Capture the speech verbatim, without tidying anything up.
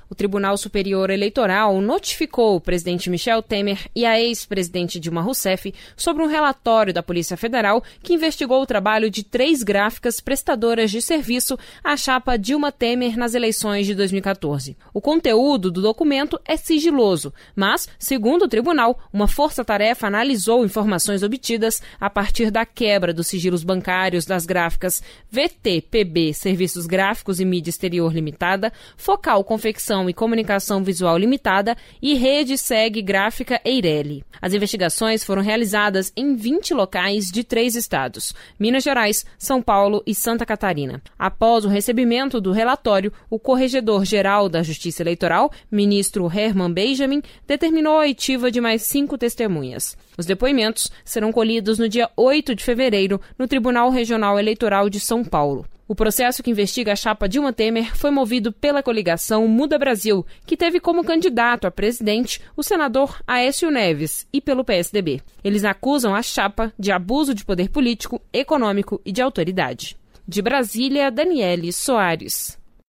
O Tribunal Superior Eleitoral notificou o presidente Michel Temer e a ex-presidente Dilma Rousseff sobre um relatório da Polícia Federal que investigou o trabalho de três gráficas prestadoras de serviço à chapa Dilma Temer nas eleições de dois mil e quatorze. O conteúdo do documento é sigiloso, mas, segundo o tribunal, uma força-tarefa analisou informações obtidas a partir da quebra dos sigilos bancários das gráficas V T P B Serviços Gráficos e Mídia Exterior Limitada, Focal Confecção e Comunicação Visual Limitada e Rede Seg Gráfica Eireli. As investigações foram realizadas em vinte locais de três estados, Minas Gerais, São Paulo e Santa Catarina. Após o recebimento do relatório, o Corregedor-Geral da Justiça Eleitoral, ministro Herman Benjamin, determinou a oitiva de mais cinco testemunhas. Os depoimentos serão colhidos no dia oito de fevereiro no Tribunal Regional Eleitoral de São Paulo. O processo que investiga a chapa Dilma Temer foi movido pela coligação Muda Brasil, que teve como candidato a presidente o senador Aécio Neves, e pelo P S D B. Eles acusam a chapa de abuso de poder político, econômico e de autoridade. De Brasília, Daniele Soares.